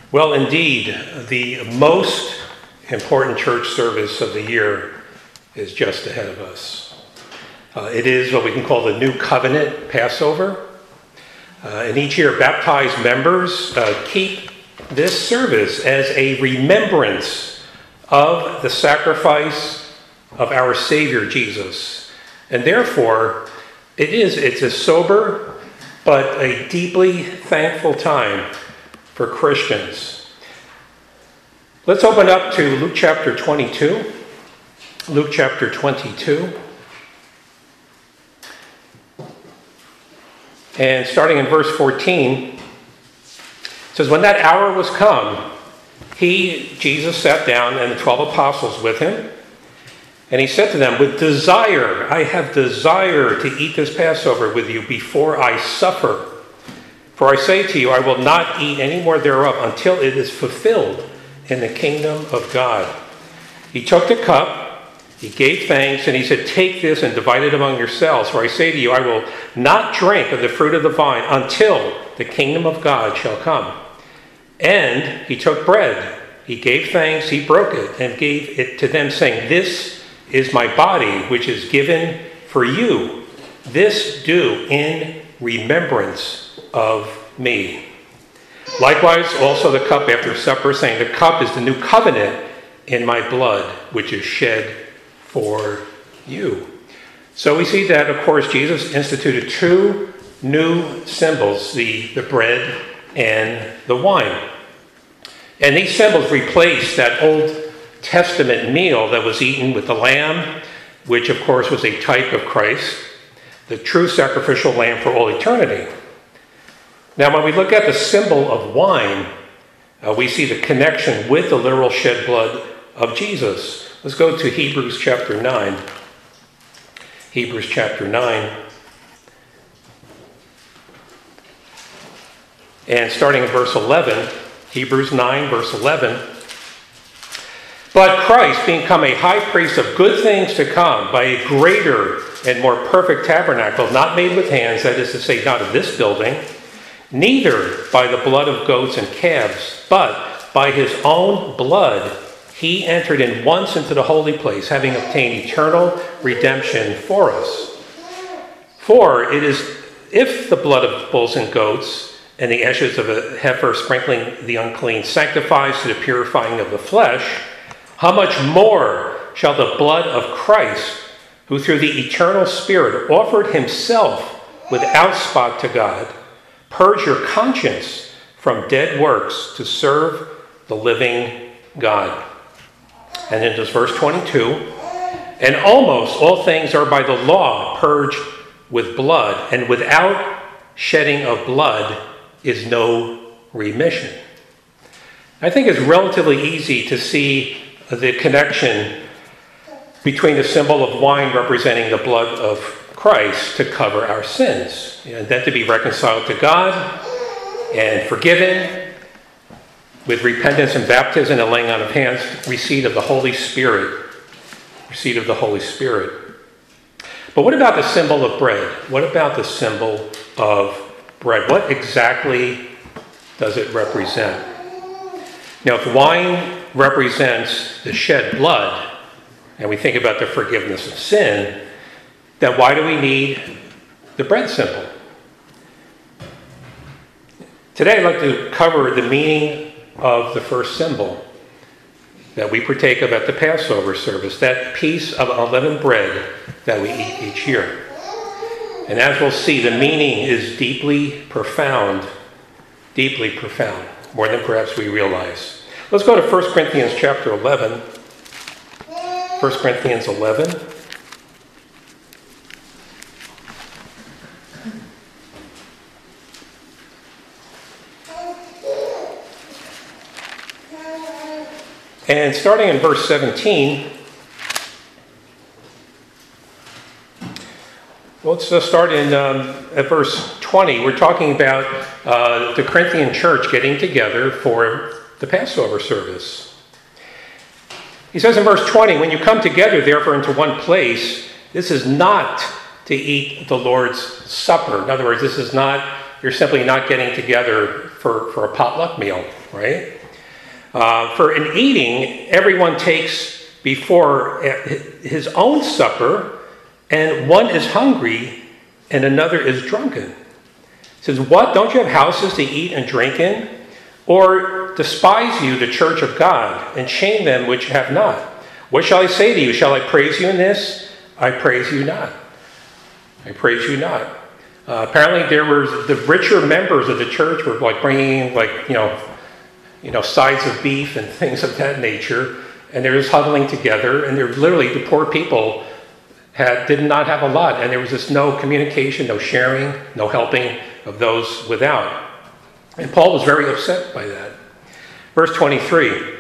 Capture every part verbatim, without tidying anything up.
Well, indeed, the most important church service of the year is just ahead of us. Uh, it is what we can call the New Covenant Passover. Uh, and each year, baptized members uh, keep this service as a remembrance of the sacrifice of our Savior Jesus. And therefore, it is, it's a sober but a deeply thankful time for Christians. Let's open up to Luke chapter twenty-two. Luke chapter twenty-two. And starting in verse fourteen, it says, "When that hour was come, he, Jesus, sat down, and the twelve apostles with him. And he said to them, with desire, I have desire to eat this Passover with you before I suffer. For I say to you, I will not eat any more thereof until it is fulfilled in the kingdom of God. He took the cup, he gave thanks, and he said, take this and divide it among yourselves. For I say to you, I will not drink of the fruit of the vine until the kingdom of God shall come. And he took bread, he gave thanks, he broke it, and gave it to them, saying, this is my body, which is given for you. This do in remembrance of me. Likewise, also the cup after supper, saying, the cup is the new covenant in my blood, which is shed for you." So we see that, of course, Jesus instituted two new symbols, the, the bread and the wine. And these symbols replaced that Old Testament meal that was eaten with the lamb, which, of course, was a type of Christ, the true sacrificial lamb for all eternity. Now, when we look at the symbol of wine, uh, we see the connection with the literal shed blood of Jesus. Let's go to Hebrews chapter nine. Hebrews chapter nine. And starting in verse eleven, Hebrews nine, verse eleven. "But Christ, being come a high priest of good things to come, by a greater and more perfect tabernacle, not made with hands, that is to say, not of this building, neither by the blood of goats and calves, but by his own blood, he entered in once into the holy place, having obtained eternal redemption for us. For it is, if the blood of bulls and goats and the ashes of a heifer sprinkling the unclean sanctifies to the purifying of the flesh, how much more shall the blood of Christ, who through the eternal Spirit offered himself without spot to God, purge your conscience from dead works to serve the living God." And then just verse twenty-two, "And almost all things are by the law purged with blood, and without shedding of blood is no remission." I think it's relatively easy to see the connection between the symbol of wine representing the blood of Christ to cover our sins, and then to be reconciled to God and forgiven with repentance and baptism and laying on of hands, receipt of the Holy Spirit, receipt of the Holy Spirit. But what about the symbol of bread? What about the symbol of bread? What exactly does it represent? Now, if wine represents the shed blood, and we think about the forgiveness of sin, then why do we need the bread symbol? Today, I'd like to cover the meaning of the first symbol that we partake of at the Passover service, that piece of unleavened bread that we eat each year. And as we'll see, the meaning is deeply profound, deeply profound, more than perhaps we realize. Let's go to First Corinthians chapter eleven. First Corinthians eleven. And starting in verse seventeen, well, let's uh, start in um, at verse twenty. We're talking about uh, the Corinthian church getting together for the Passover service. He says in verse twenty, "When you come together, therefore, into one place, this is not to eat the Lord's Supper." In other words, this is not you're simply not getting together for, for a potluck meal, right? Uh, for in eating, everyone takes before his own supper, and one is hungry and another is drunken. He says, what? Don't you have houses to eat and drink in? Or despise you the church of God and shame them which have not? What shall I say to you? Shall I praise you in this? I praise you not. I praise you not. Uh, apparently there was the richer members of the church were like bringing like, you know, you know, sides of beef and things of that nature. And they were just huddling together. And they're literally, the poor people had did not have a lot. And there was just no communication, no sharing, no helping of those without. And Paul was very upset by that. Verse twenty-three.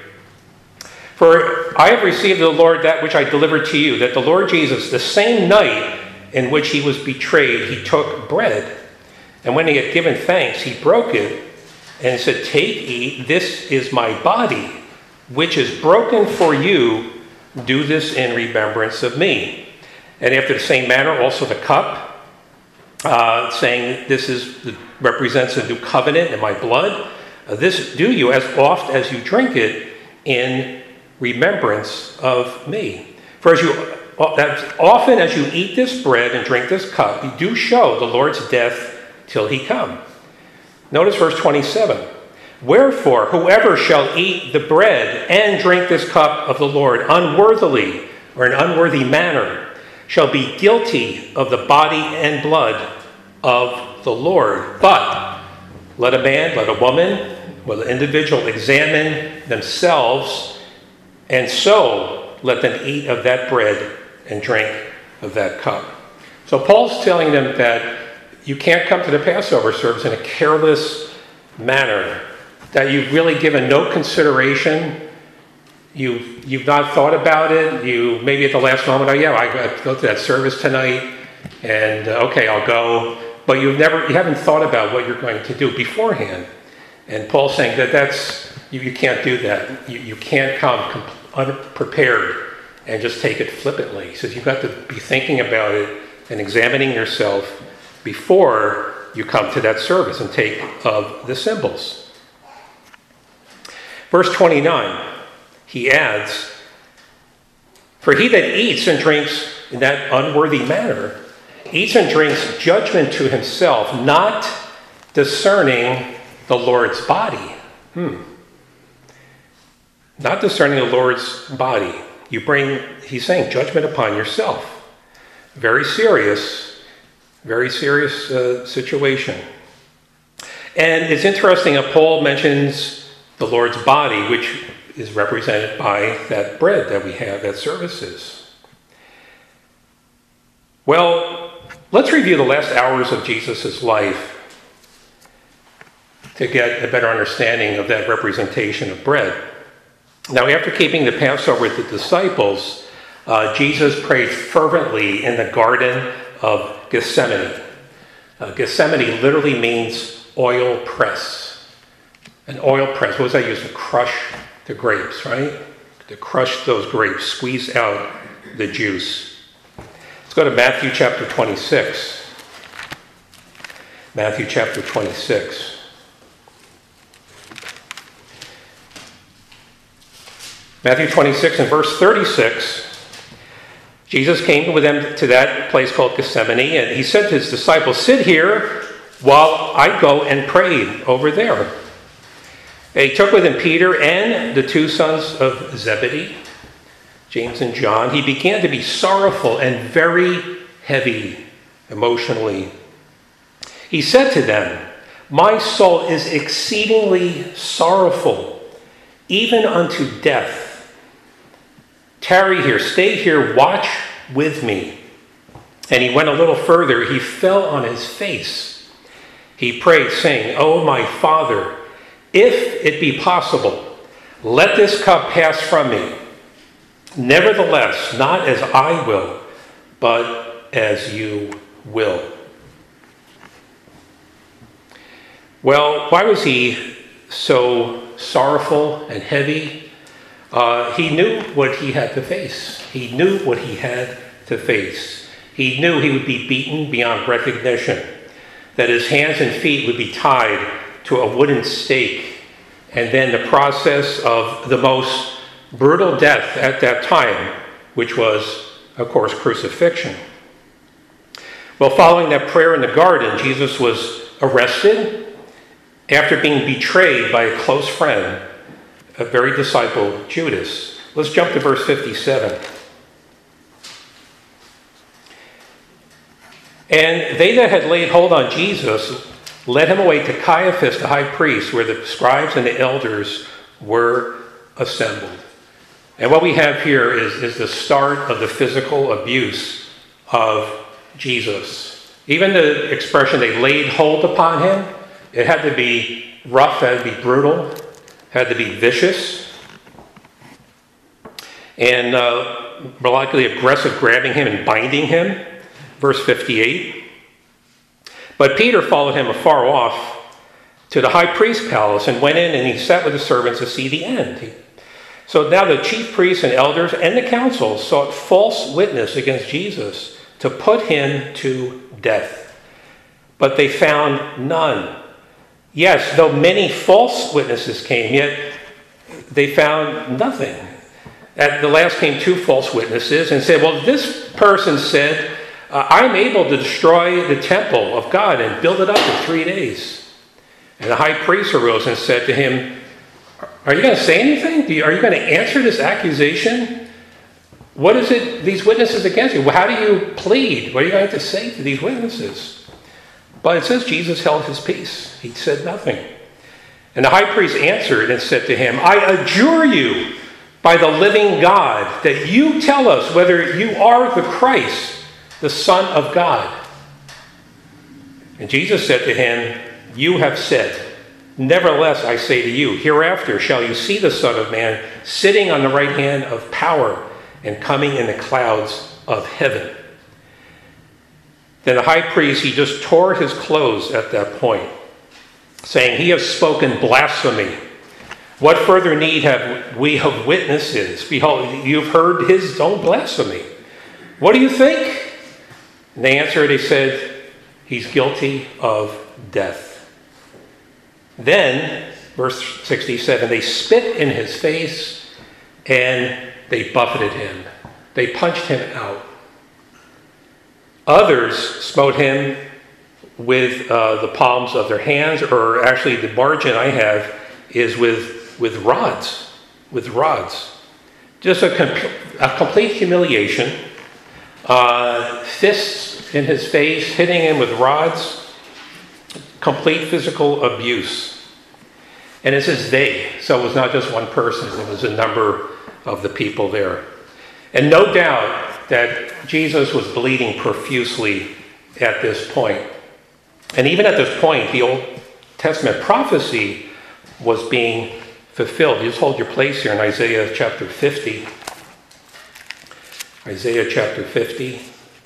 For I have received of the Lord that which I delivered to you, that the Lord Jesus, the same night in which he was betrayed, he took bread. And when he had given thanks, he broke it and said, take, eat, this is my body, which is broken for you. Do this in remembrance of me. And after the same manner, also the cup, uh, saying, this is represents a new covenant in my blood. Uh, this do you as oft as you drink it in remembrance of me. For as you as often as you eat this bread and drink this cup, you do show the Lord's death till he come. Notice verse twenty-seven. Wherefore, whoever shall eat the bread and drink this cup of the Lord unworthily or in unworthy manner shall be guilty of the body and blood of the Lord. But let a man, let a woman, let an individual examine themselves, and so let them eat of that bread and drink of that cup. So Paul's telling them that you can't come to the Passover service in a careless manner, that you've really given no consideration. You've, you've not thought about it. You maybe at the last moment, oh yeah, I got to go to that service tonight, and uh, okay, I'll go. But you've never, you haven't thought about what you're going to do beforehand. And Paul's saying that that's, you, you can't do that. You, you can't come completely unprepared and just take it flippantly. He says you've got to be thinking about it and examining yourself before you come to that service and take of the symbols. Verse twenty-nine, he adds, for he that eats and drinks in that unworthy manner eats and drinks judgment to himself, not discerning the Lord's body. Hmm. Not discerning the Lord's body. You bring, he's saying, judgment upon yourself. Very serious, very serious uh, situation. And it's interesting that Paul mentions the Lord's body, which is represented by that bread that we have at services. Well, let's review the last hours of Jesus' life to get a better understanding of that representation of bread. Now, after keeping the Passover with the disciples, uh, Jesus prayed fervently in the Garden of Gethsemane. Uh, Gethsemane literally means oil press. An oil press, what was that used to crush the grapes, right? To crush those grapes, squeeze out the juice. Let's go to Matthew chapter twenty-six. Matthew chapter twenty-six. Matthew twenty-six and verse thirty-six, Jesus came with them to that place called Gethsemane, and he said to his disciples, sit here while I go and pray over there. And he took with him Peter and the two sons of Zebedee, James and John. He began to be sorrowful and very heavy emotionally. He said to them, my soul is exceedingly sorrowful, even unto death. Tarry here, stay here, watch with me. And he went a little further. He fell on his face. He prayed, saying, O my Father, if it be possible, let this cup pass from me. Nevertheless, not as I will, but as you will. Well, why was he so sorrowful and heavy? Uh, he knew what he had to face. He knew what he had to face. He knew he would be beaten beyond recognition, that his hands and feet would be tied to a wooden stake, and then the process of the most brutal death at that time, which was, of course, crucifixion. Well, following that prayer in the garden, Jesus was arrested after being betrayed by a close friend, a very disciple, Judas. Let's jump to verse fifty-seven. And they that had laid hold on Jesus led him away to Caiaphas, the high priest, where the scribes and the elders were assembled. And what we have here is, is the start of the physical abuse of Jesus. Even the expression, they laid hold upon him, it had to be rough, had to be brutal, had to be vicious, and uh, more likely aggressive, grabbing him and binding him. Verse fifty-eight. But Peter followed him afar off to the high priest's palace and went in, and he sat with the servants to see the end. He, so now the chief priests and elders and the council sought false witness against Jesus to put him to death. But they found none. Yes, though many false witnesses came, yet they found nothing. At the last came two false witnesses and said, well, this person said, Uh, I'm able to destroy the temple of God and build it up in three days. And the high priest arose and said to him, are you going to say anything? Do you, are you going to answer this accusation? What is it, these witnesses against you? Well, how do you plead? What are you going to say to these witnesses? But it says Jesus held his peace. He said nothing. And the high priest answered and said to him, I adjure you by the living God that you tell us whether you are the Christ, the Son of God. And Jesus said to him, you have said, nevertheless I say to you, hereafter shall you see the Son of Man sitting on the right hand of power and coming in the clouds of heaven. Then the high priest, he just tore his clothes at that point, saying, he has spoken blasphemy. What further need have we of witnesses? Behold, you've heard his own blasphemy. What do you think? And they answered, they said, he's guilty of death. Then, verse sixty-seven, they spit in his face and they buffeted him. They punched him out. Others smote him with uh, the palms of their hands, or actually the margin I have is with, with rods, with rods. Just a, com- a complete humiliation. Uh, fists in his face, hitting him with rods, complete physical abuse. And it says they, so it was not just one person, it was a number of the people there. And no doubt that Jesus was bleeding profusely at this point. And even at this point, the Old Testament prophecy was being fulfilled. You just hold your place here in Isaiah chapter fifty. Isaiah chapter fifty.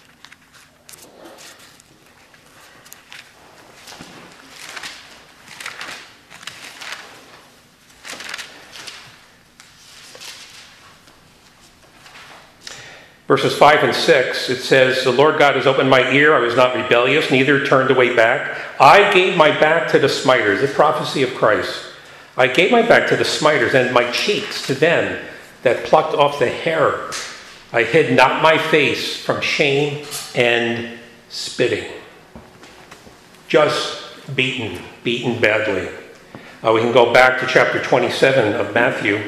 Verses five and six, it says, the Lord God has opened my ear, I was not rebellious, neither turned away back. I gave my back to the smiters, the prophecy of Christ. I gave my back to the smiters, and my cheeks to them that plucked off the hair. I hid not my face from shame and spitting. Just beaten, beaten badly. Uh, we can go back to chapter twenty-seven of Matthew.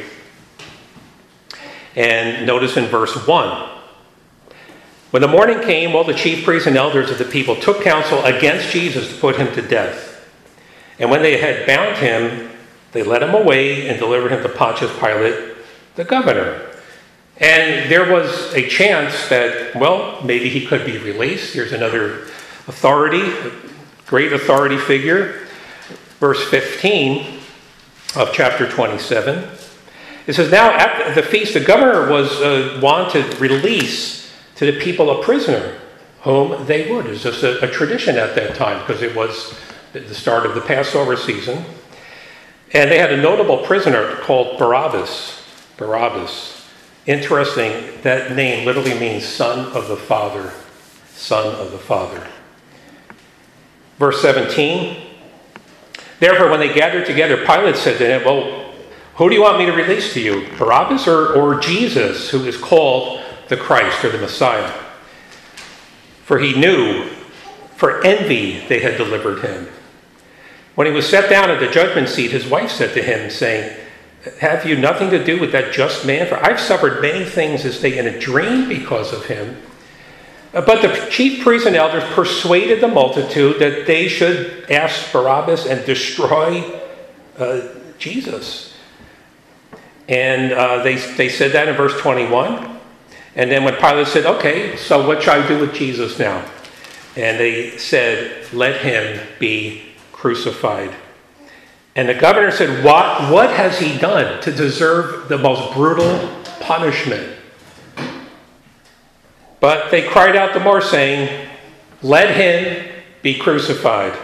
And notice in verse one. When the morning came, all the chief priests and elders of the people took counsel against Jesus to put him to death. And when they had bound him, they led him away and delivered him to Pontius Pilate, the governor. And there was a chance that, well, maybe he could be released. Here's another authority, a great authority figure. Verse fifteen of chapter twenty-seven. It says, now at the feast, the governor was uh, wont to release to the people a prisoner whom they would. It was just a, a tradition at that time because it was the start of the Passover season. And they had a notable prisoner called Barabbas. Barabbas. Interesting, that name literally means son of the Father. Son of the Father. Verse seventeen, therefore when they gathered together, Pilate said to him, well, who do you want me to release to you, Barabbas or, or Jesus, who is called the Christ or the Messiah? For he knew, for envy they had delivered him. When he was set down at the judgment seat, his wife said to him, saying, have you nothing to do with that just man? For I've suffered many things this day in a dream because of him. But the chief priests and elders persuaded the multitude that they should ask Barabbas and destroy uh, Jesus. And uh, they, they said that in verse twenty-one. And then when Pilate said, okay, so what shall I do with Jesus now? And they said, let him be crucified. And the governor said, what, what has he done to deserve the most brutal punishment? But they cried out the more, saying, let him be crucified.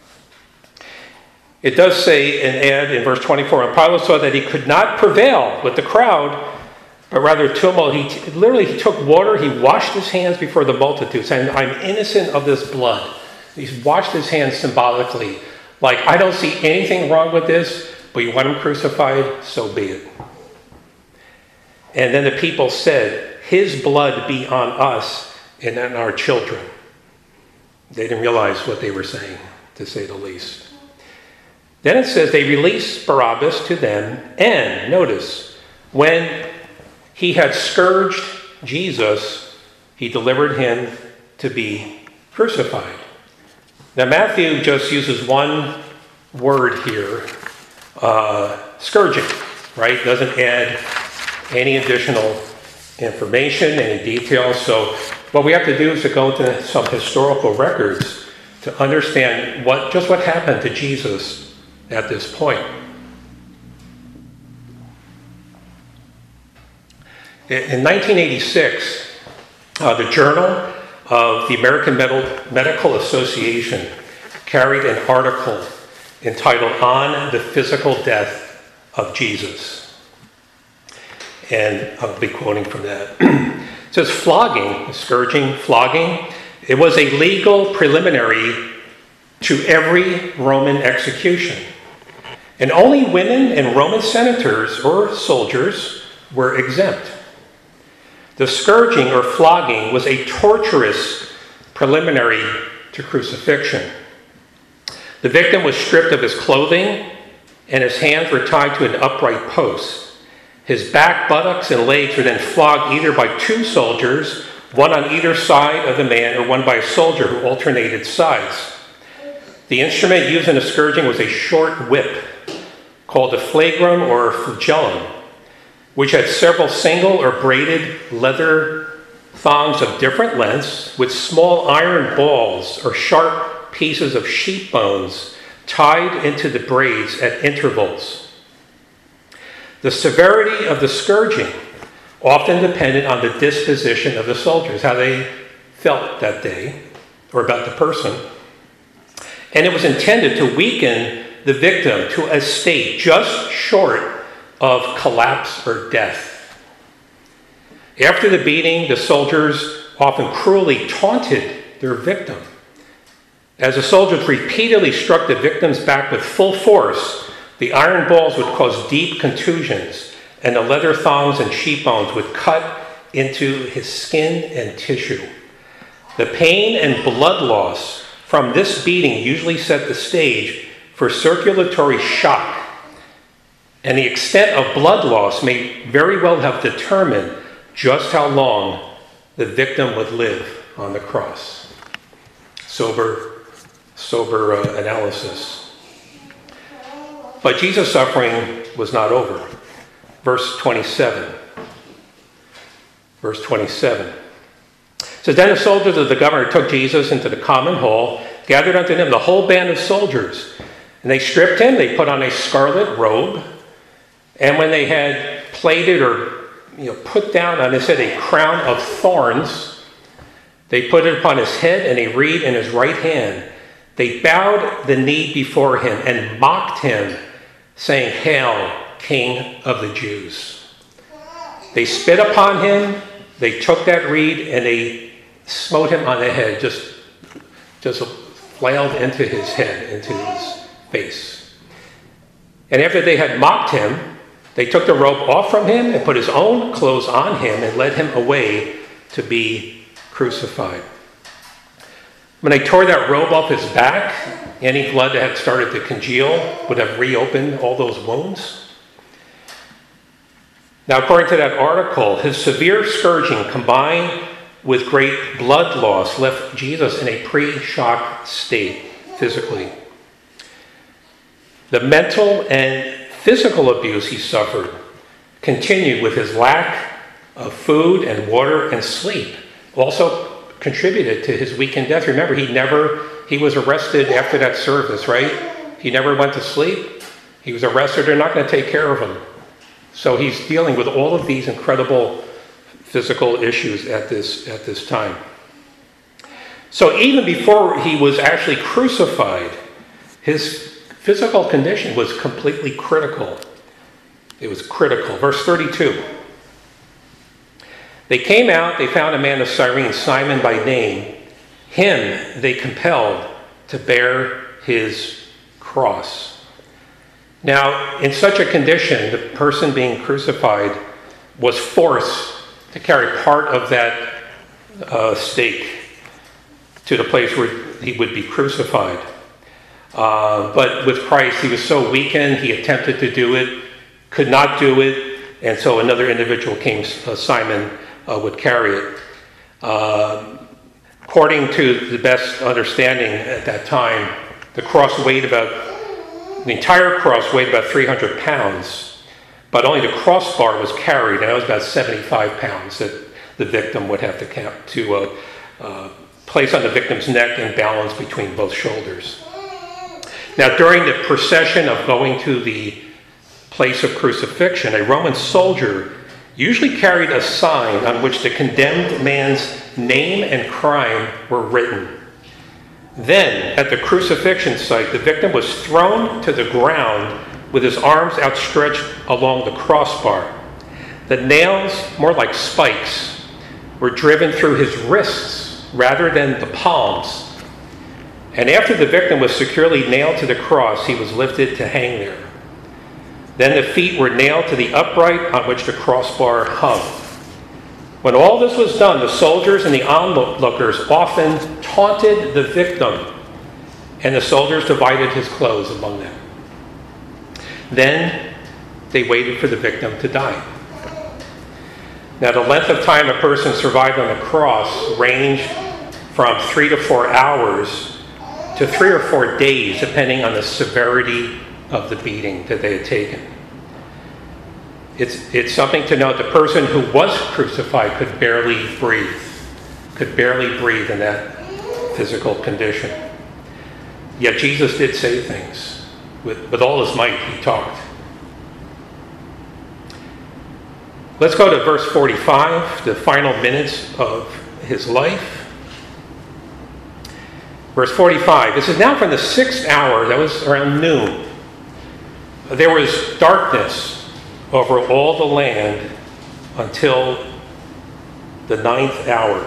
It does say and add in verse twenty-four, and Pilate saw that he could not prevail with the crowd, but rather tumult. He literally he took water, he washed his hands before the multitude, saying, I'm innocent of this blood. He's washed his hands symbolically. Like, I don't see anything wrong with this, but you want him crucified, so be it. And then the people said, his blood be on us and on our children. They didn't realize what they were saying, to say the least. Then it says they released Barabbas to them, and notice, when he had scourged Jesus, he delivered him to be crucified. Now Matthew just uses one word here, uh, scourging, right? Doesn't add any additional information, any details. So what we have to do is to go into some historical records to understand what just what happened to Jesus at this point. In nineteen eighty-six, uh, the Journal of the American Medical Association carried an article entitled On the Physical Death of Jesus. And I'll be quoting from that. It says flogging, scourging, flogging, it was a legal preliminary to every Roman execution. And only women and Roman senators or soldiers were exempt. The scourging or flogging was a torturous preliminary to crucifixion. The victim was stripped of his clothing and his hands were tied to an upright post. His back, buttocks, and legs were then flogged either by two soldiers, one on either side of the man, or one by a soldier who alternated sides. The instrument used in the scourging was a short whip called a flagrum or flagellum, which had several single or braided leather thongs of different lengths with small iron balls or sharp pieces of sheep bones tied into the braids at intervals. The severity of the scourging often depended on the disposition of the soldiers, how they felt that day or about the person. And it was intended to weaken the victim to a state just short of collapse or death. After the beating, the soldiers often cruelly taunted their victim. As the soldiers repeatedly struck the victim's back with full force, the iron balls would cause deep contusions, and the leather thongs and sheep bones would cut into his skin and tissue. The pain and blood loss from this beating usually set the stage for circulatory shock, and the extent of blood loss may very well have determined just how long the victim would live on the cross. Sober, sober uh, analysis. But Jesus' suffering was not over. Verse twenty-seven. Verse twenty-seven. It says, then the soldiers of the governor took Jesus into the common hall, gathered unto him the whole band of soldiers. And they stripped him, they put on a scarlet robe, and when they had plaited or you know, put down on his head a crown of thorns, they put it upon his head and a reed in his right hand. They bowed the knee before him and mocked him, saying, Hail, King of the Jews. They spit upon him, they took that reed, and they smote him on the head, just, just flailed into his head, into his face. And after they had mocked him, they took the robe off from him and put his own clothes on him and led him away to be crucified. When they tore that robe off his back, any blood that had started to congeal would have reopened all those wounds. Now, according to that article, his severe scourging combined with great blood loss left Jesus in a pre-shock state physically. The mental and physical abuse he suffered continued with his lack of food and water and sleep. Also contributed to his weakened death. Remember, he never, he was arrested after that service, right? He never went to sleep. He was arrested. They're not going to take care of him. So he's dealing with all of these incredible physical issues at this, at this time. So even before he was actually crucified, his physical condition was completely critical. It was critical. Verse thirty-two. They came out, they found a man of Cyrene, Simon by name. Him they compelled to bear his cross. Now, in such a condition, the person being crucified was forced to carry part of that uh, stake to the place where he would be crucified. Uh, but with Christ, he was so weakened, he attempted to do it, could not do it, and so another individual came, uh, Simon, uh, would carry it. Uh, according to the best understanding at that time, the cross weighed about, the entire cross weighed about three hundred pounds, but only the crossbar was carried, and that was about seventy-five pounds that the victim would have to, count, to uh, uh, place on the victim's neck and balance between both shoulders. Now, during the procession of going to the place of crucifixion, a Roman soldier usually carried a sign on which the condemned man's name and crime were written. Then, at the crucifixion site, the victim was thrown to the ground with his arms outstretched along the crossbar. The nails, more like spikes, were driven through his wrists rather than the palms. And after the victim was securely nailed to the cross, he was lifted to hang there. Then the feet were nailed to the upright on which the crossbar hung. When all this was done, the soldiers and the onlookers often taunted the victim, and the soldiers divided his clothes among them. Then they waited for the victim to die. Now, the length of time a person survived on the cross ranged from three to four hours to three or four days, depending on the severity of the beating that they had taken. It's, it's something to note. The person who was crucified could barely breathe, could barely breathe in that physical condition. Yet Jesus did say things. With, with all his might, he talked. Let's go to verse forty-five, the final minutes of his life. Verse forty-five, it says, now from the sixth hour, that was around noon, there was darkness over all the land until the ninth hour.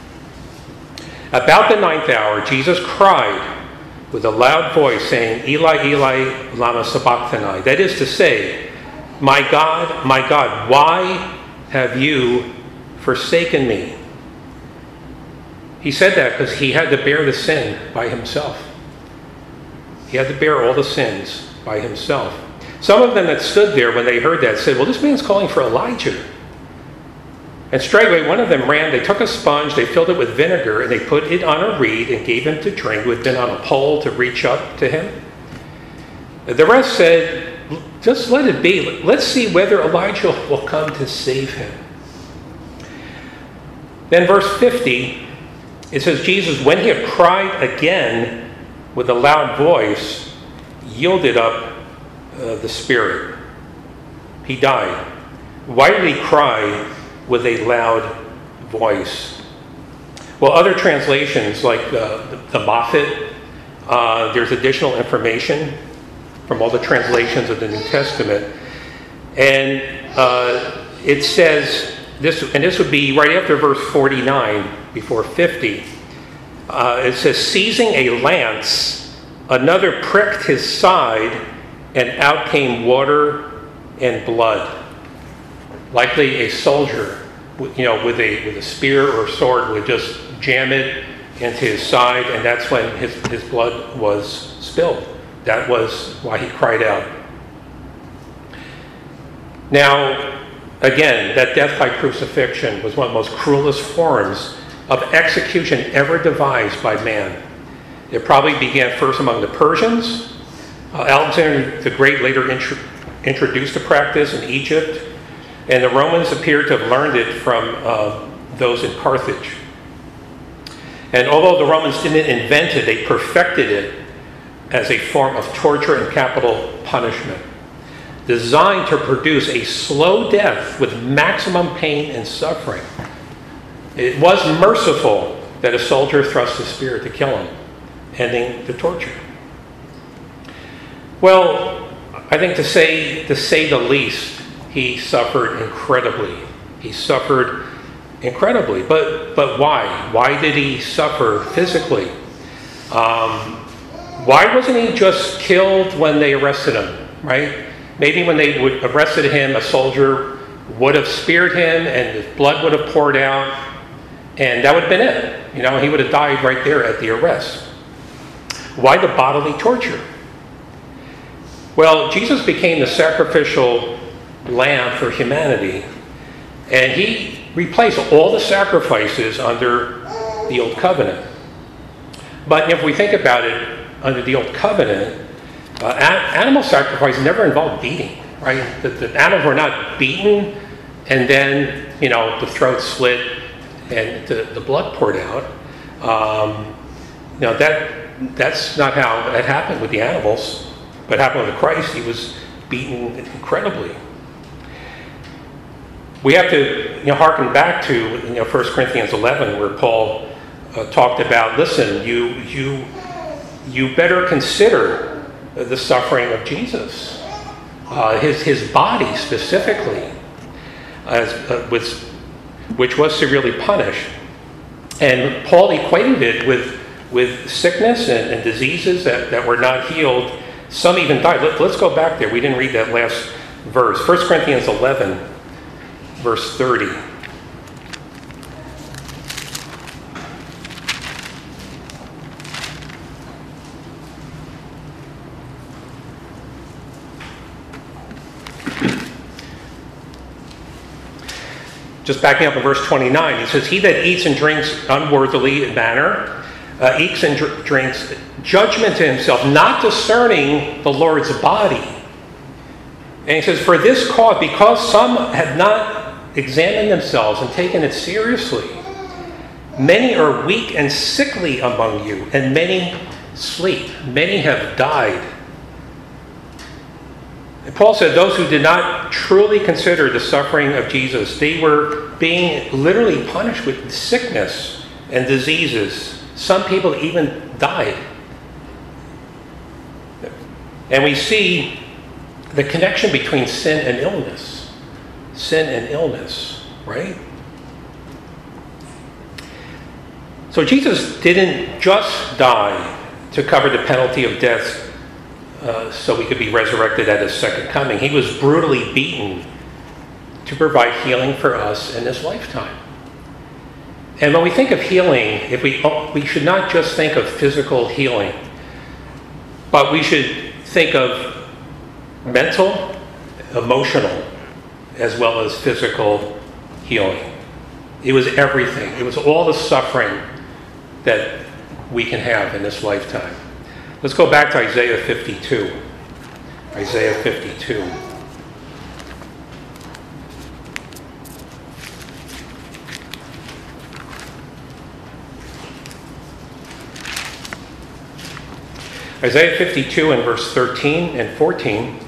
About the ninth hour, Jesus cried with a loud voice, saying, Eli, Eli, lama sabachthani. That is to say, my God, my God, why have you forsaken me? He said that because he had to bear the sin by himself. He had to bear all the sins by himself. Some of them that stood there when they heard that said, well, this man's calling for Elijah. And straightway one of them ran, they took a sponge, they filled it with vinegar, and they put it on a reed and gave him to drink, who had been on a pole to reach up to him. The rest said, just let it be. Let's see whether Elijah will come to save him. Then verse fifty, it says, Jesus, when he had cried again with a loud voice, yielded up uh, the spirit. He died. Why did he cry with a loud voice? Well, other translations, like uh, the, the Moffatt, uh, there's additional information from all the translations of the New Testament. And uh, it says, this, and this would be right after verse forty-nine, before fifty. Uh, it says, seizing a lance, another pricked his side, and out came water and blood. Likely a soldier, you know, with a with a spear or sword would just jam it into his side, and that's when his, his blood was spilled. That was why he cried out. Now, again, that death by crucifixion was one of the most cruelest forms of execution ever devised by man. It probably began first among the Persians. Uh, Alexander the Great later intro- introduced the practice in Egypt, and the Romans appear to have learned it from uh, those in Carthage. And although the Romans didn't invent it, they perfected it as a form of torture and capital punishment, designed to produce a slow death with maximum pain and suffering. It was merciful that a soldier thrust a spear to kill him, ending the torture. Well, I think to say, to say the least, he suffered incredibly. He suffered incredibly. But, but why? Why did he suffer physically? Um, why wasn't he just killed when they arrested him, right? Maybe when they would arrested him, a soldier would have speared him and his blood would have poured out, and that would have been it. You know, he would have died right there at the arrest. Why the bodily torture? Well, Jesus became the sacrificial lamb for humanity, and he replaced all the sacrifices under the Old Covenant. But if we think about it, under the Old Covenant, uh, a- animal sacrifice never involved beating, right? The, the animals were not beaten and then, you know, the throat slit and the, the blood poured out. Um, you know, that that's not how it happened with the animals. But happened with Christ, he was beaten incredibly. We have to, you know, hearken back to, you know, First Corinthians eleven, where Paul uh, talked about, listen, you you you better consider the suffering of Jesus, uh, his his body specifically, as uh, was, which was severely punished, and Paul equated it with with sickness and, and diseases that, that were not healed. Some even died. Let, let's go back there. We didn't read that last verse. First Corinthians eleven, verse thirty. Just backing up in verse twenty-nine, it says, he that eats and drinks unworthily in manner, uh, eats and dr- drinks judgment to himself, not discerning the Lord's body. And he says, for this cause, because some have not examined themselves and taken it seriously, many are weak and sickly among you, and many sleep. Many have died. And Paul said those who did not truly consider the suffering of Jesus, they were being literally punished with sickness and diseases. Some people even died. And we see the connection between sin and illness. Sin and illness, right? So Jesus didn't just die to cover the penalty of death uh, so we could be resurrected at his second coming. He was brutally beaten to provide healing for us in this lifetime. And when we think of healing, if we we should not just think of physical healing, but we should think of mental, emotional, as well as physical healing. It was everything. It was all the suffering that we can have in this lifetime. Let's go back to Isaiah fifty-two. Isaiah fifty-two. Isaiah fifty-two and verse thirteen and fourteen.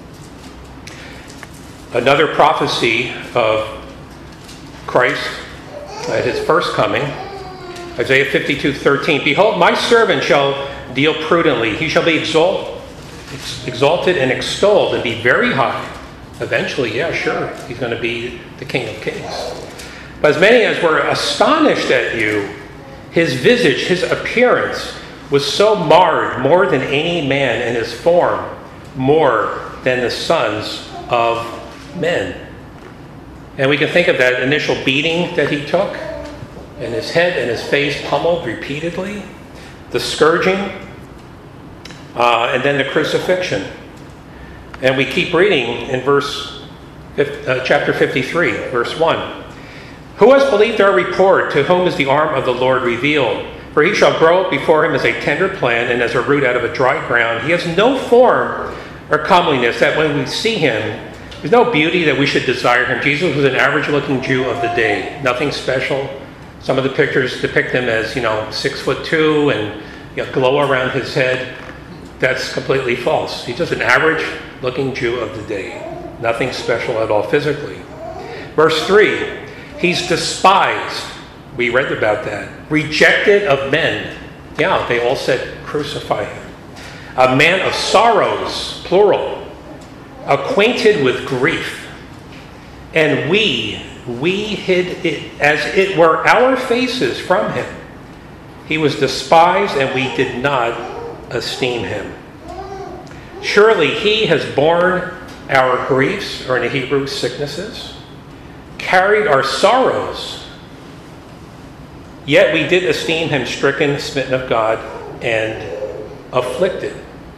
Another prophecy of Christ at his first coming. Isaiah fifty-two thirteen. Behold, my servant shall deal prudently. He shall be exalt, exalted and extolled and be very high. Eventually, yeah, sure, he's going to be the King of Kings. But as many as were astonished at you, His visage, his appearance was so marred more than any man, in his form more than the sons of men. And we can think of that initial beating that he took, and his head and his face pummeled repeatedly, the scourging, uh, and then the crucifixion. And we keep reading in verse uh, chapter fifty-three, verse one. Who has believed our report? To whom is the arm of the Lord revealed? For he shall grow up before him as a tender plant and as a root out of a dry ground. He has no form or comeliness that when we see him, there's no beauty that we should desire him. Jesus was an average-looking Jew of the day, nothing special. Some of the pictures depict him as, you know, six foot two and you know, glow around his head. That's completely false. He's just an average-looking Jew of the day, nothing special at all physically. Verse three, he's despised. We read about that. Rejected of men. Yeah, they all said, crucify him. A man of sorrows, plural. Acquainted with grief. And we, we hid it as it were our faces from him. He was despised and we did not esteem him. Surely he has borne our griefs, or in the Hebrew, sicknesses, carried our sorrows, yet we did esteem him stricken, smitten of God, and afflicted.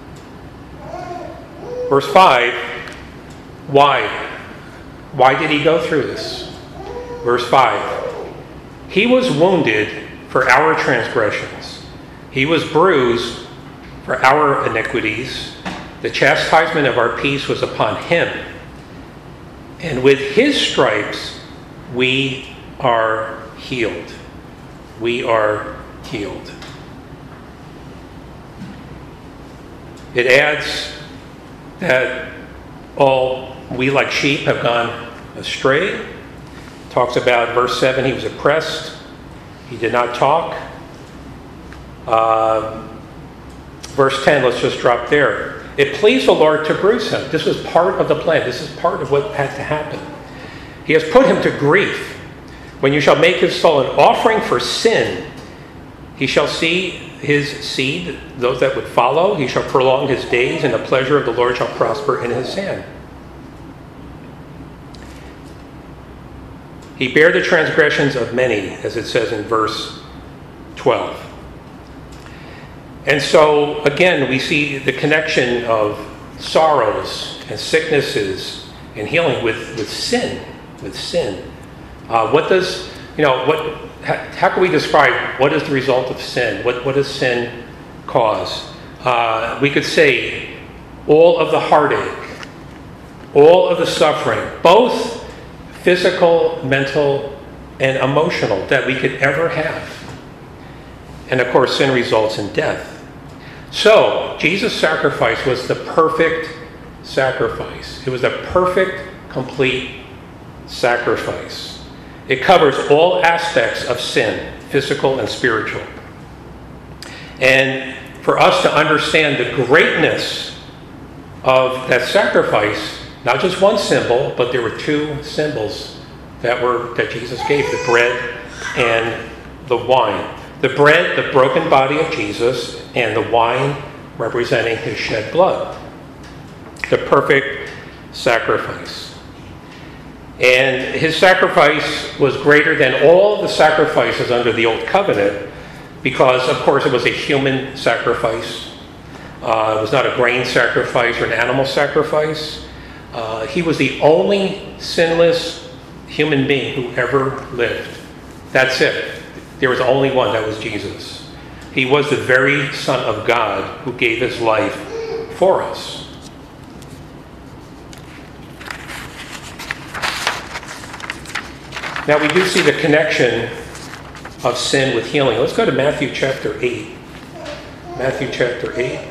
Verse five, why? Why did he go through this? Verse five, he was wounded for our transgressions. He was bruised for our iniquities. The chastisement of our peace was upon him. And with his stripes, we are healed. We are healed. It adds that all we like sheep have gone astray. Talks about verse seven, he was oppressed. He did not talk. Uh, verse ten, let's just drop there. It pleased the Lord to bruise him. This was part of the plan. This is part of what had to happen. He has put him to grief. When you shall make his soul an offering for sin, he shall see his seed, those that would follow. He shall prolong his days, and the pleasure of the Lord shall prosper in his hand. He bare the transgressions of many, as it says in verse twelve. And so, again, we see the connection of sorrows and sicknesses and healing with, with sin, with sin. Uh, what does, you know, what? How, how can we describe what is the result of sin? What, what does sin cause? Uh, we could say all of the heartache, all of the suffering, both physical, mental, and emotional that we could ever have. And of course, sin results in death. So, Jesus' sacrifice was the perfect sacrifice. It was the perfect, complete sacrifice. It covers all aspects of sin, physical and spiritual. And for us to understand the greatness of that sacrifice, not just one symbol, but there were two symbols that were that Jesus gave, the bread and the wine. The bread, the broken body of Jesus, and the wine representing his shed blood. The perfect sacrifice. And his sacrifice was greater than all the sacrifices under the Old Covenant because, of course, it was a human sacrifice. Uh, it was not a grain sacrifice or an animal sacrifice. Uh, he was the only sinless human being who ever lived. That's it. There was only one, that was Jesus. He was the very Son of God who gave his life for us. Now we do see the connection of sin with healing. Let's go to Matthew chapter eight. Matthew chapter eight.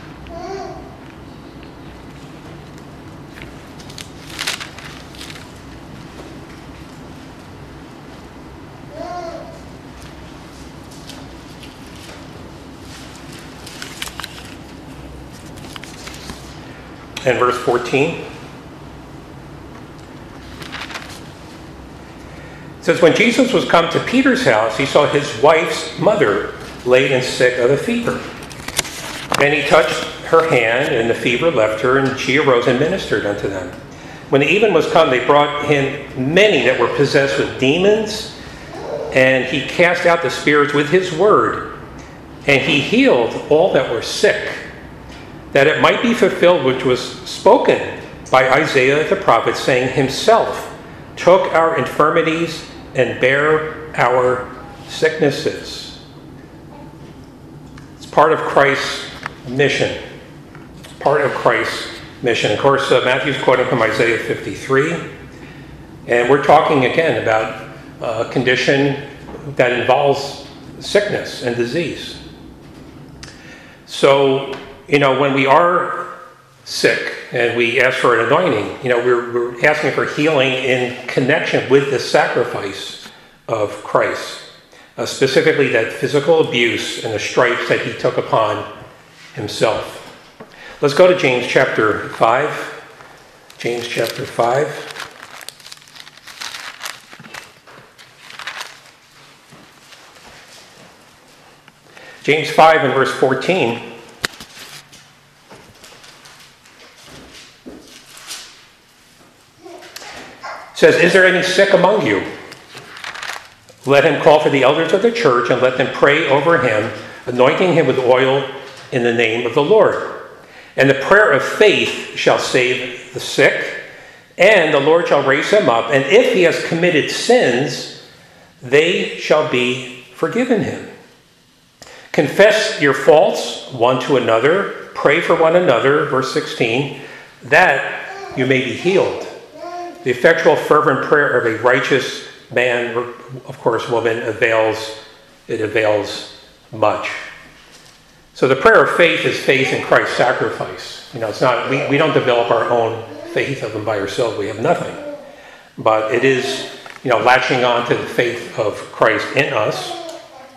And verse fourteen. It says, when Jesus was come to Peter's house, he saw his wife's mother laid and sick of a fever. Then he touched her hand, and the fever left her, and she arose and ministered unto them. When the even was come, they brought him many that were possessed with demons, and he cast out the spirits with his word, and he healed all that were sick, that it might be fulfilled which was spoken by Isaiah the prophet, saying, himself took our infirmities and bare our sicknesses. It's part of Christ's mission. Part of Christ's mission. Of course, uh, Matthew's quoting from Isaiah fifty-three, and we're talking again about a condition that involves sickness and disease. So, you know, when we are sick and we ask for an anointing, you know, we're, we're asking for healing in connection with the sacrifice of Christ, uh, specifically that physical abuse and the stripes that he took upon himself. Let's go to James chapter five. James chapter five. James five and verse fourteen. Says, is there any sick among you? Let him call for the elders of the church and let them pray over him, anointing him with oil in the name of the Lord. And the prayer of faith shall save the sick, and the Lord shall raise him up. And if he has committed sins, they shall be forgiven him. Confess your faults one to another, pray for one another, verse sixteen, that you may be healed. The effectual fervent prayer of a righteous man, of course, woman, avails, it avails much. So the prayer of faith is faith in Christ's sacrifice. You know, it's not, we, we don't develop our own faith of them by ourselves. We have nothing. But it is, you know, latching on to the faith of Christ in us.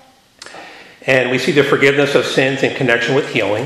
And we see the forgiveness of sins in connection with healing.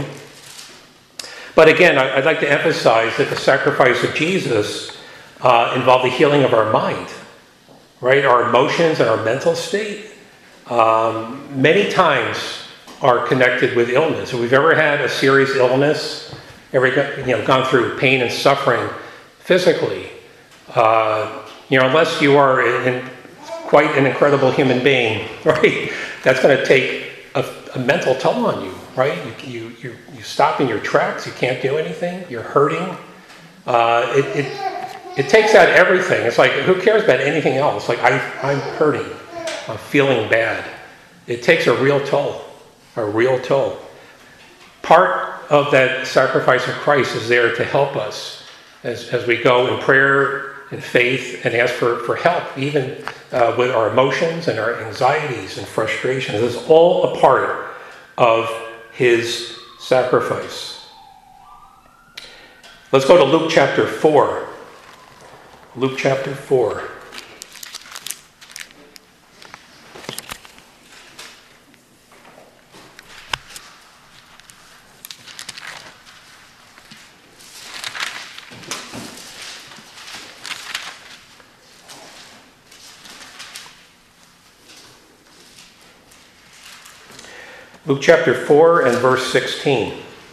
But again, I'd like to emphasize that the sacrifice of Jesus uh, involved the healing of our mind, right? Our emotions and our mental state. Um, many times are connected with illness. If we've ever had a serious illness, ever you know gone through pain and suffering physically, uh, you know, unless you are in, quite an incredible human being, right? That's going to take a, a mental toll on you, right? You, you you you stop in your tracks. You can't do anything. You're hurting. Uh, it, it it takes out everything. It's like, who cares about anything else? Like, I I'm hurting. I'm feeling bad. It takes a real toll. A real toll. Part of that sacrifice of Christ is there to help us as, as we go in prayer and faith and ask for, for help, even uh, with our emotions and our anxieties and frustrations. It's all a part of his sacrifice. Let's go to Luke chapter four. Luke chapter four. Luke chapter four and verse sixteen.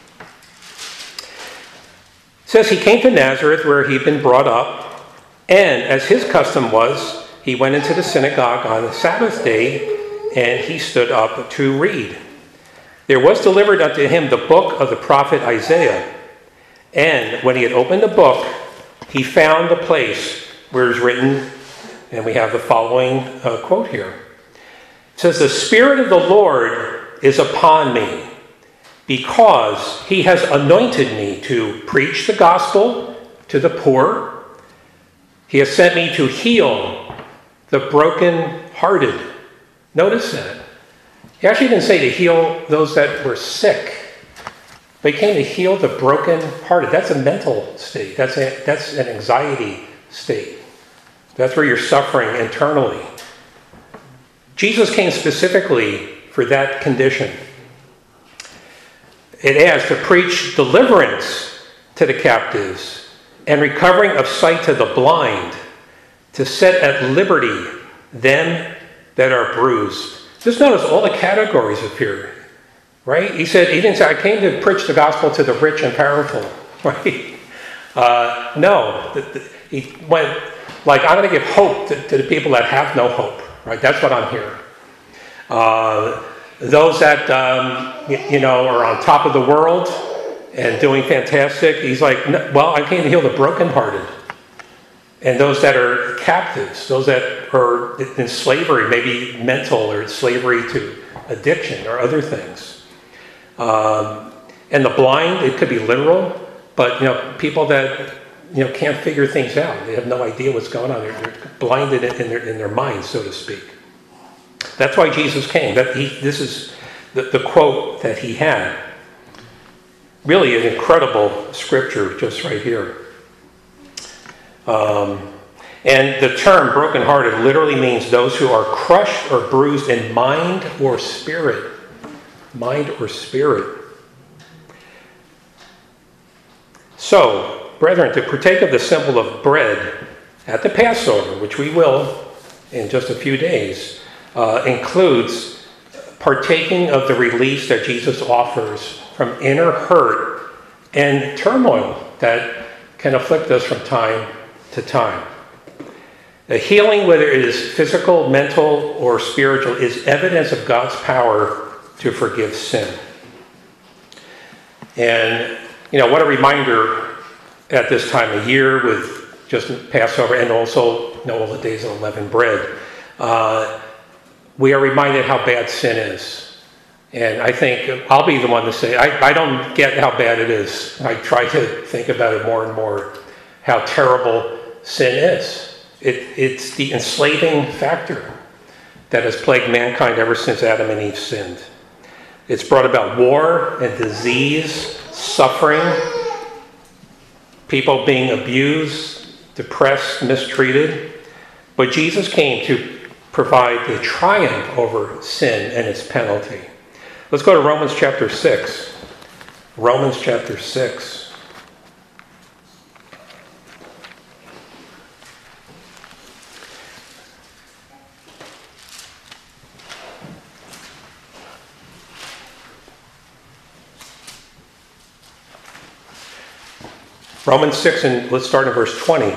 It says, he came to Nazareth where he'd been brought up, and as his custom was, he went into the synagogue on the Sabbath day, and he stood up to read. There was delivered unto him the book of the prophet Isaiah. And when he had opened the book, he found the place where it is written, and we have the following uh, quote here. It says, the Spirit of the Lord is upon me, because he has anointed me to preach the gospel to the poor. He has sent me to heal the brokenhearted. Notice that. He actually didn't say to heal those that were sick, but he came to heal the brokenhearted. That's a mental state. That's, a, that's an anxiety state. That's where you're suffering internally. Jesus came specifically for that condition. It adds to preach deliverance to the captives and recovering of sight to the blind, to set at liberty them that are bruised. Just notice all the categories appear, right? He said, he didn't say, I came to preach the gospel to the rich and powerful, right? Uh, no, the, the, he went, like, I'm going to give hope to, to the people that have no hope, right? That's what I'm here. Uh, those that, um, you, you know, are on top of the world and doing fantastic, he's like, no, well, I came to heal the brokenhearted. And those that are captives, those that are in slavery, maybe mental or slavery to addiction or other things. Um, and the blind, it could be literal, but, you know, people that, you know, can't figure things out. They have no idea what's going on. They're, they're blinded in their, in their minds, so to speak. That's why Jesus came. That he, this is the, the quote that he had. Really an incredible scripture just right here. Um, and the term brokenhearted literally means those who are crushed or bruised in mind or spirit. Mind or spirit. So, brethren, to partake of the symbol of bread at the Passover, which we will in just a few days, uh, includes partaking of the release that Jesus offers from inner hurt and turmoil that can afflict us from time to time. The healing, whether it is physical, mental, or spiritual, is evidence of God's power to forgive sin. And, you know, what a reminder at this time of year with just Passover and also, you know, all the days of unleavened bread. Uh, we are reminded how bad sin is. And I think I'll be the one to say, I, I don't get how bad it is. I try to think about it more and more, how terrible sin is. It, it's the enslaving factor that has plagued mankind ever since Adam and Eve sinned. It's brought about war and disease, suffering, people being abused, depressed, mistreated. But Jesus came to provide the triumph over sin and its penalty. Let's go to Romans chapter six. Romans chapter six. Romans six, and let's start in verse twenty.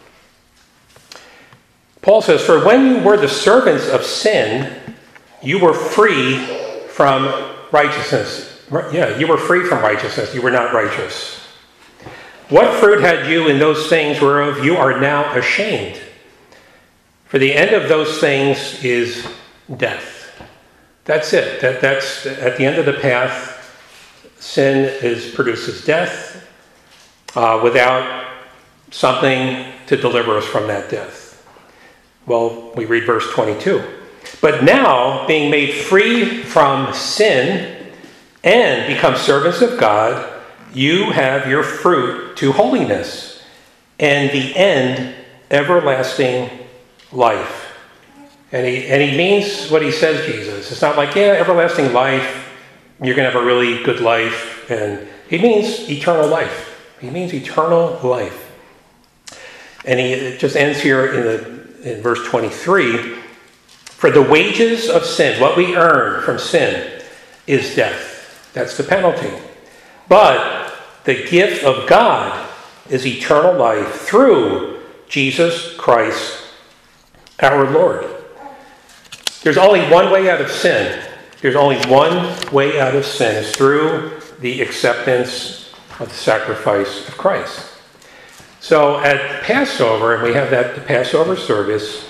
Paul says, "For when you were the servants of sin, you were free from righteousness." Yeah, you were free from righteousness. You were not righteous. "What fruit had you in those things whereof you are now ashamed? For the end of those things is death." That's it. That, that's at the end of the path. Sin is produces death. Uh, without something to deliver us from that death. Well, we read verse twenty-two. "But now, being made free from sin and become servants of God, you have your fruit to holiness, and the end, everlasting life." And he, and he means what he says, Jesus. It's not like, yeah, everlasting life, you're going to have a really good life. And he means eternal life. He means eternal life. And he it just ends here in, the, in verse twenty-three. "For the wages of sin," what we earn from sin, "is death." That's the penalty. "But the gift of God is eternal life through Jesus Christ our Lord." There's only one way out of sin. There's only one way out of sin. It's through the acceptance of the sacrifice of Christ. So at Passover, and we have that the Passover service,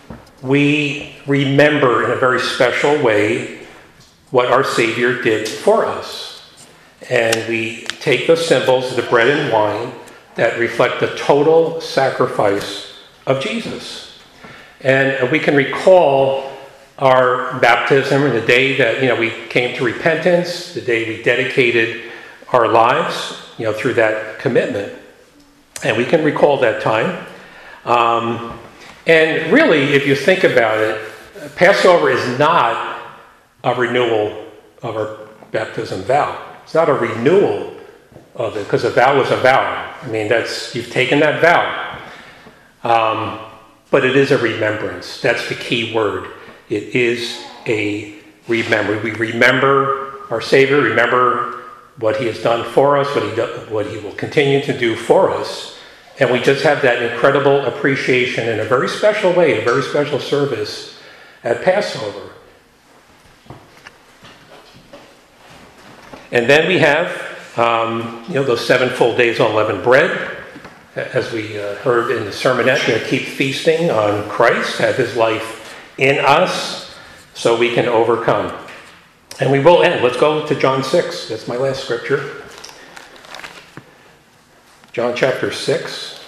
we remember in a very special way what our Savior did for us. And we take the symbols, the bread and wine, that reflect the total sacrifice of Jesus. And we can recall our baptism, or the day that, you know, we came to repentance, the day we dedicated our lives, you know, through that commitment. And we can recall that time. Um, and really, if you think about it, Passover is not a renewal of our baptism vow. It's not a renewal of it, because a vow is a vow. I mean, that's, you've taken that vow. Um, but it is a remembrance. That's the key word. It is a remember. We remember our Savior, remember what he has done for us, what he, do, what he will continue to do for us, and we just have that incredible appreciation in a very special way, a very special service at Passover. And then we have, um, you know, those seven full days on unleavened bread. As we uh, heard in the sermonette, you know, keep feasting on Christ, have his life in us, so we can overcome. And we will end. Let's go to John six. That's my last scripture. John chapter six.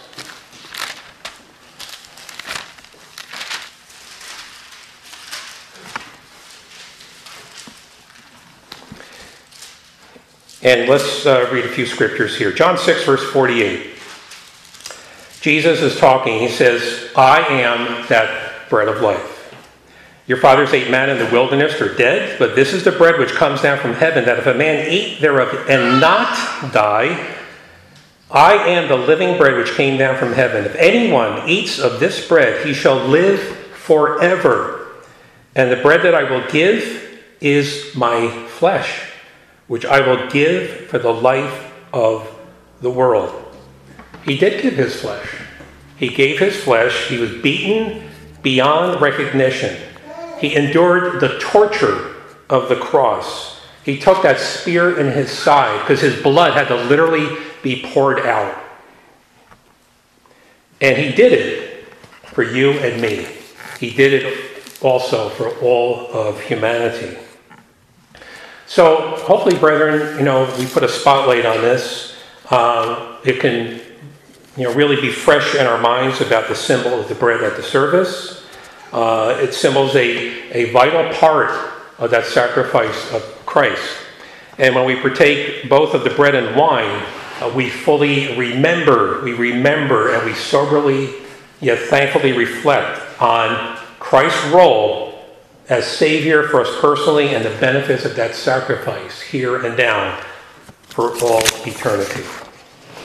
And let's uh, read a few scriptures here. John six, verse forty-eight. Jesus is talking. He says, I am that bread of life. Your fathers ate manna in the wilderness, they're dead, but this is the bread which comes down from heaven, that if a man eat thereof and not die, I am the living bread which came down from heaven. If anyone eats of this bread, he shall live forever. And the bread that I will give is my flesh, which I will give for the life of the world. He did give his flesh. He gave his flesh. He was beaten beyond recognition. He endured the torture of the cross. He took that spear in his side because his blood had to literally be poured out. And he did it for you and me. He did it also for all of humanity. So hopefully, brethren, you know, we put a spotlight on this. Uh, it can, you know, really be fresh in our minds about the symbol of the bread at the service. Uh, it symbols a, a vital part of that sacrifice of Christ. And when we partake both of the bread and wine, uh, we fully remember, we remember and we soberly yet thankfully reflect on Christ's role as Savior for us personally and the benefits of that sacrifice here and now for all eternity.